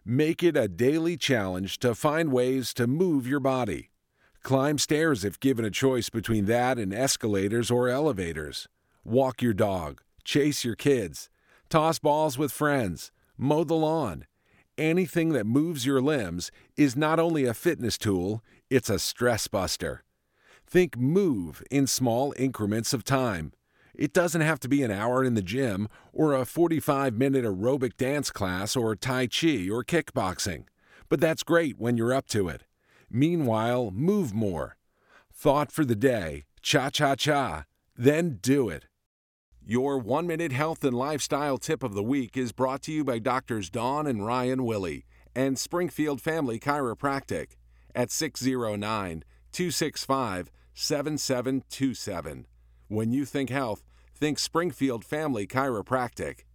Make it a daily challenge to find ways to move your body. Climb stairs if given a choice between that and escalators or elevators. Walk your dog, chase your kids, toss balls with friends, mow the lawn. Anything that moves your limbs is not only a fitness tool, it's a stress buster. Think move in small increments of time. It doesn't have to be an hour in the gym or a 45-minute aerobic dance class or Tai Chi or kickboxing. But that's great when you're up to it. Meanwhile, move more. Thought for the day, cha-cha-cha, then do it. Your 1-minute health and lifestyle tip of the week is brought to you by Doctors Dawn and Ryan Willie and Springfield Family Chiropractic at 609-265-7727. When you think health, think Springfield Family Chiropractic.